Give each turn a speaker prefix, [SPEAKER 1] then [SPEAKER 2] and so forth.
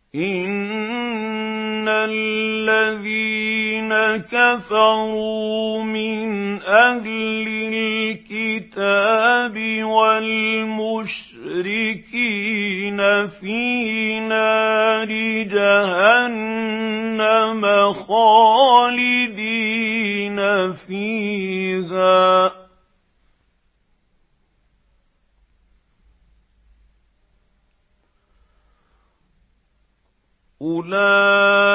[SPEAKER 1] إِنَّ الَّذِينَ كَفَرُوا مِنْ أَهْلِ الْكِتَابِ وَالْمُشْرِكِينَ فِي نَارِ جَهَنَّمَ خَالِدِينَ فِيهَا أُولَٰئِكَ